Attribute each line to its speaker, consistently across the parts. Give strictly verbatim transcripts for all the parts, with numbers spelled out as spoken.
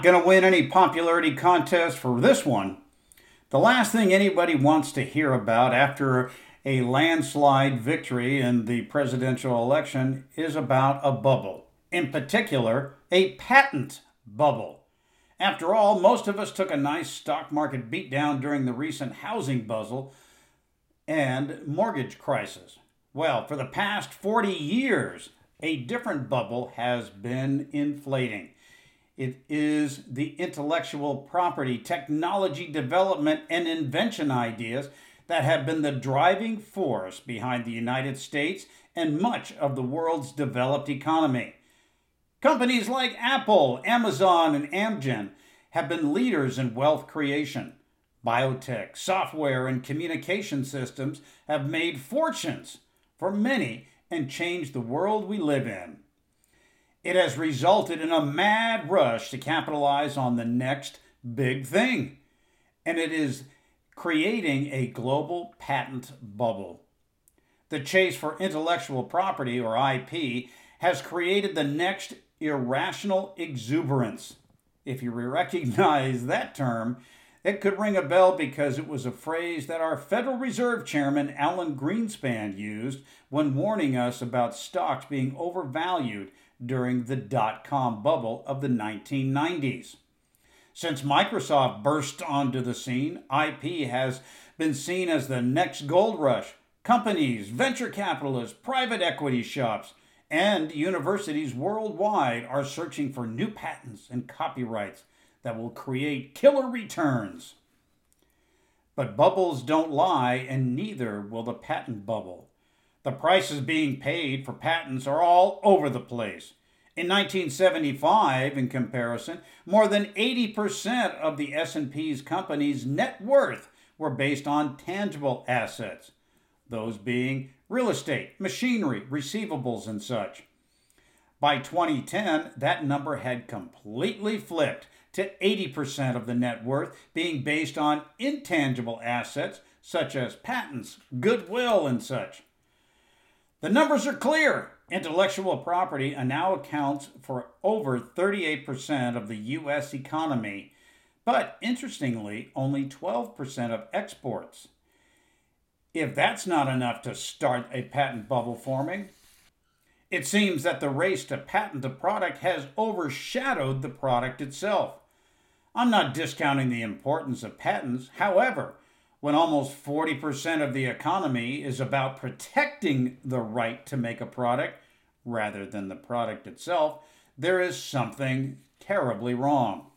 Speaker 1: going to win any popularity contest for this one. The last thing anybody wants to hear about after a landslide victory in the presidential election is about a bubble. In particular, a patent bubble. After all, most of us took a nice stock market beatdown during the recent housing bubble and mortgage crisis. Well, for the past forty years, a different bubble has been inflating. It is the intellectual property, technology development, and invention ideas that have been the driving force behind the United States and much of the world's developed economy. Companies like Apple, Amazon, and Amgen have been leaders in wealth creation. Biotech, software, and communication systems have made fortunes for many and changed the world we live in. It has resulted in a mad rush to capitalize on the next big thing, and it is creating a global patent bubble. The chase for intellectual property, or I P, has created the next irrational exuberance. If you recognize that term, it could ring a bell because it was a phrase that our Federal Reserve Chairman Alan Greenspan used when warning us about stocks being overvalued during the dot-com bubble of the nineteen nineties. Since Microsoft burst onto the scene, I P has been seen as the next gold rush. Companies, venture capitalists, private equity shops, and universities worldwide are searching for new patents and copyrights that will create killer returns. But bubbles don't lie, and neither will the patent bubble. The prices being paid for patents are all over the place. In nineteen seventy-five, in comparison, more than eighty percent of the S and P's company's net worth were based on tangible assets, those being real estate, machinery, receivables, and such. By twenty ten, that number had completely flipped to eighty percent of the net worth being based on intangible assets such as patents, goodwill, and such. The numbers are clear. Intellectual property now accounts for over thirty-eight percent of the U S economy, but interestingly, only twelve percent of exports. If that's not enough to start a patent bubble forming, it seems that the race to patent a product has overshadowed the product itself. I'm not discounting the importance of patents. However, when almost forty percent of the economy is about protecting the right to make a product rather than the product itself, there is something terribly wrong.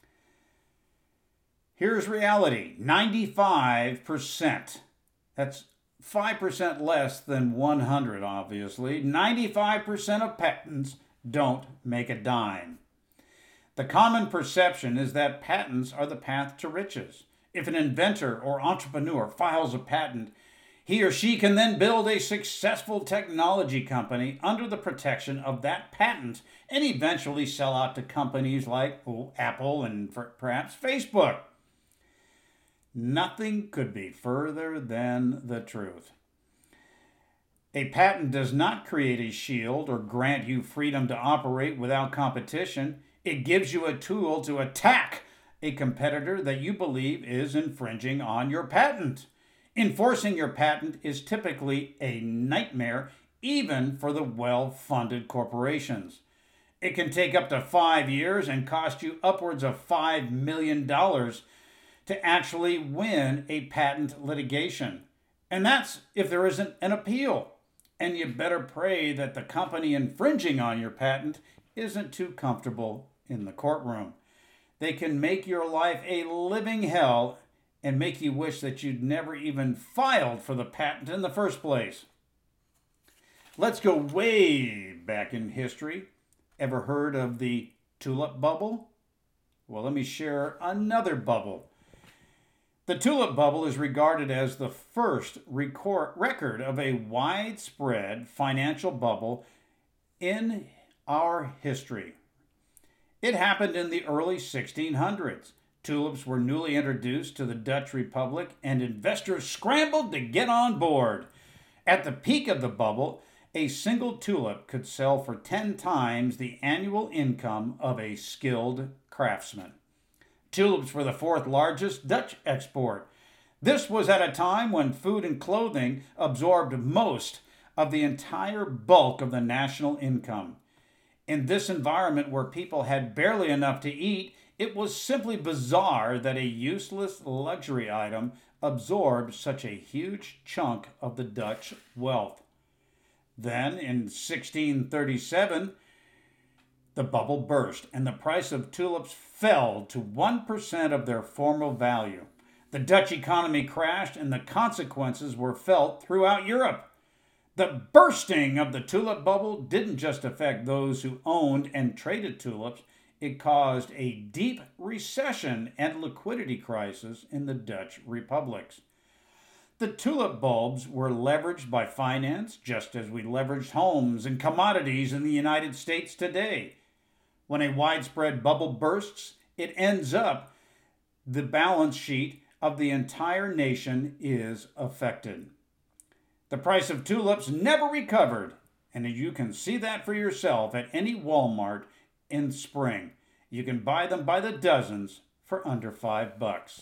Speaker 1: Here's reality. ninety-five percent. That's five percent less than one hundred, obviously. ninety-five percent of patents don't make a dime. The common perception is that patents are the path to riches. If an inventor or entrepreneur files a patent, he or she can then build a successful technology company under the protection of that patent and eventually sell out to companies like oh, Apple and perhaps Facebook. Nothing could be further than the truth. A patent does not create a shield or grant you freedom to operate without competition. It gives you a tool to attack a competitor that you believe is infringing on your patent. Enforcing your patent is typically a nightmare, even for the well-funded corporations. It can take up to five years and cost you upwards of five million dollars to actually win a patent litigation. And that's if there isn't an appeal. And you better pray that the company infringing on your patent isn't too comfortable in the courtroom. They can make your life a living hell and make you wish that you'd never even filed for the patent in the first place. Let's go way back in history. Ever heard of the tulip bubble? Well, let me share another bubble. The tulip bubble is regarded as the first record, record of a widespread financial bubble in our history. It happened in the early sixteen hundreds. Tulips were newly introduced to the Dutch Republic, and investors scrambled to get on board. At the peak of the bubble, a single tulip could sell for ten times the annual income of a skilled craftsmen. Tulips were the fourth largest Dutch export. This was at a time when food and clothing absorbed most of the entire bulk of the national income. In this environment where people had barely enough to eat, it was simply bizarre that a useless luxury item absorbed such a huge chunk of the Dutch wealth. Then, in sixteen thirty-seven, the bubble burst and the price of tulips fell to one percent of their former value. The Dutch economy crashed and the consequences were felt throughout Europe. The bursting of the tulip bubble didn't just affect those who owned and traded tulips, it caused a deep recession and liquidity crisis in the Dutch republics. The tulip bulbs were leveraged by finance just as we leveraged homes and commodities in the United States today. When a widespread bubble bursts, it ends up the balance sheet of the entire nation is affected. The price of tulips never recovered, and you can see that for yourself at any Walmart in spring. You can buy them by the dozens for under five bucks.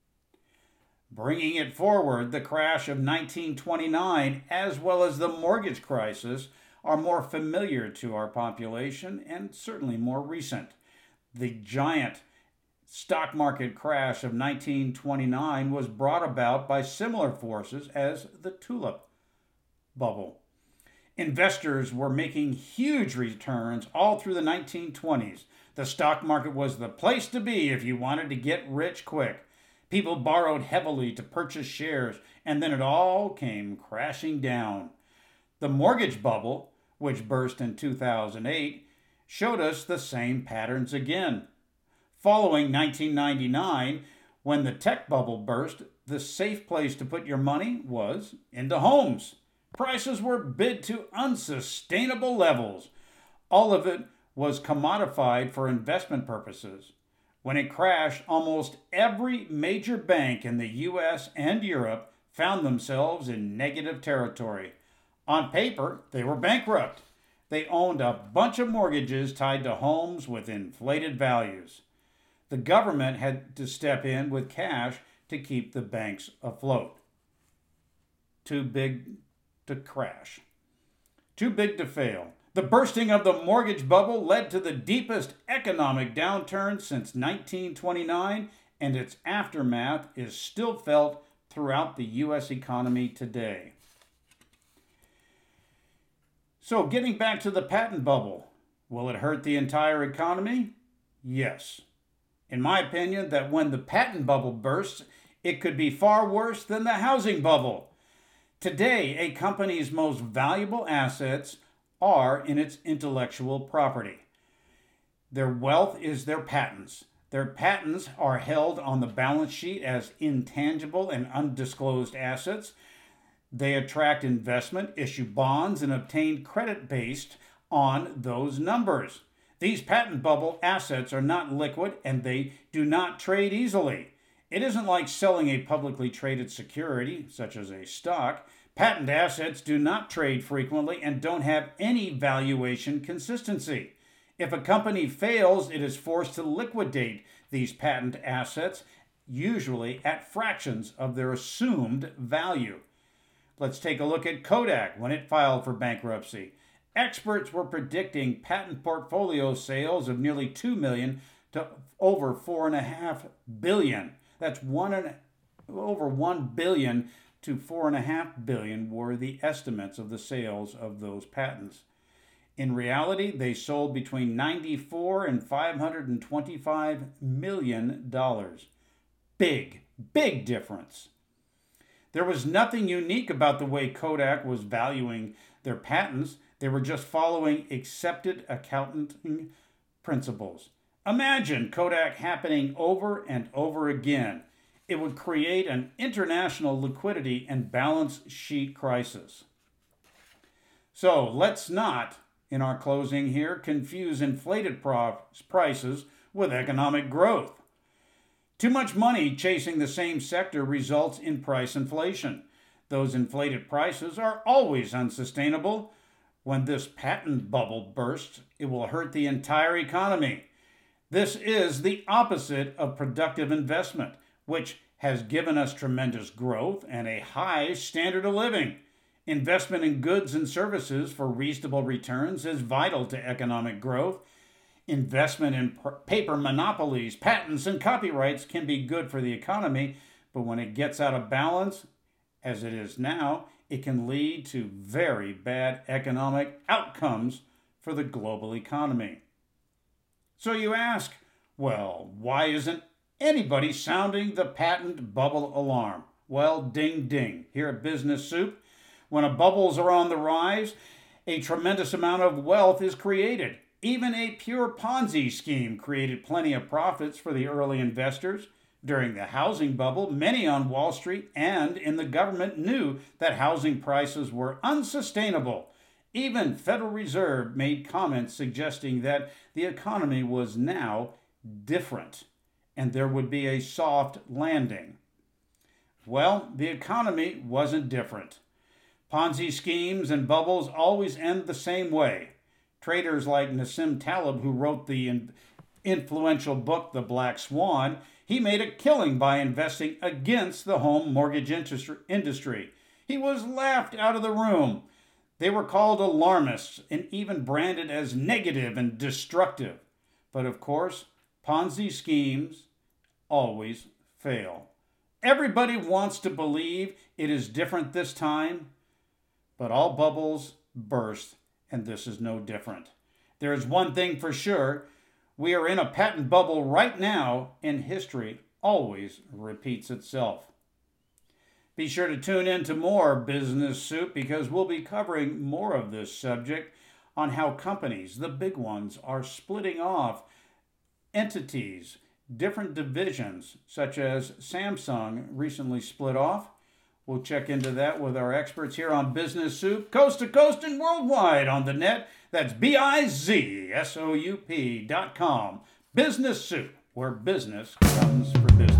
Speaker 1: Bringing it forward, the crash of nineteen twenty-nine, as well as the mortgage crisis, are more familiar to our population and certainly more recent. The giant stock market crash of nineteen twenty-nine was brought about by similar forces as the tulip bubble. Investors were making huge returns all through the nineteen twenties. The stock market was the place to be if you wanted to get rich quick. People borrowed heavily to purchase shares, and then it all came crashing down. The mortgage bubble, which burst in two thousand eight, showed us the same patterns again. Following nineteen ninety-nine, when the tech bubble burst, the safe place to put your money was into homes. Prices were bid to unsustainable levels. All of it was commodified for investment purposes. When it crashed, almost every major bank in the U S and Europe found themselves in negative territory. On paper, they were bankrupt. They owned a bunch of mortgages tied to homes with inflated values. The government had to step in with cash to keep the banks afloat. Too big to crash. Too big to fail. The bursting of the mortgage bubble led to the deepest economic downturn since nineteen twenty-nine, and its aftermath is still felt throughout the U S economy today. So, getting back to the patent bubble, will it hurt the entire economy? Yes. In my opinion, that when the patent bubble bursts, it could be far worse than the housing bubble. Today, a company's most valuable assets are in its intellectual property. Their wealth is their patents. Their patents are held on the balance sheet as intangible and undisclosed assets. They attract investment, issue bonds, and obtain credit based on those numbers. These patent bubble assets are not liquid and they do not trade easily. It isn't like selling a publicly traded security, such as a stock. Patent assets do not trade frequently and don't have any valuation consistency. If a company fails, it is forced to liquidate these patent assets, usually at fractions of their assumed value. Let's take a look at Kodak when it filed for bankruptcy. Experts were predicting patent portfolio sales of nearly two million to over four and a half billion. That's one and over one billion to four and a half billion were the estimates of the sales of those patents. In reality, they sold between ninety-four and five hundred twenty-five million dollars. Big, big difference. There was nothing unique about the way Kodak was valuing their patents. They were just following accepted accounting principles. Imagine Kodak happening over and over again. It would create an international liquidity and balance sheet crisis. So let's not, in our closing here, confuse inflated prices with economic growth. Too much money chasing the same sector results in price inflation. Those inflated prices are always unsustainable. When this patent bubble bursts, it will hurt the entire economy. This is the opposite of productive investment, which has given us tremendous growth and a high standard of living. Investment in goods and services for reasonable returns is vital to economic growth. Investment in paper monopolies, patents, and copyrights can be good for the economy, but when it gets out of balance, as it is now, it can lead to very bad economic outcomes for the global economy. So you ask, well, why isn't anybody sounding the patent bubble alarm? Well, ding ding. Here at Business Soup, when a bubbles are on the rise, a tremendous amount of wealth is created. Even a pure Ponzi scheme created plenty of profits for the early investors. During the housing bubble, many on Wall Street and in the government knew that housing prices were unsustainable. Even Federal Reserve made comments suggesting that the economy was now different and there would be a soft landing. Well, the economy wasn't different. Ponzi schemes and bubbles always end the same way. Traders like Nassim Taleb, who wrote the influential book The Black Swan, he made a killing by investing against the home mortgage industry. He was laughed out of the room. They were called alarmists and even branded as negative and destructive. But of course, Ponzi schemes always fail. Everybody wants to believe it is different this time, but all bubbles burst, and this is no different. There is one thing for sure. We are in a patent bubble right now, and history always repeats itself. Be sure to tune in to more Business Soup because we'll be covering more of this subject on how companies, the big ones, are splitting off entities, different divisions, such as Samsung recently split off. We'll check into that with our experts here on Business Soup, coast to coast and worldwide on the net. That's B I Z S O U P dot com. Business Soup, where business comes for business.